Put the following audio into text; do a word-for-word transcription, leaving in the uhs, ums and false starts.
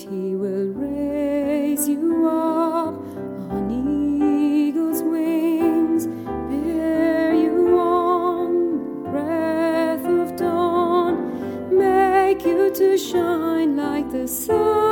He will raise you up on eagle's wings, bear you on the breath of dawn, make you to shine like the sun.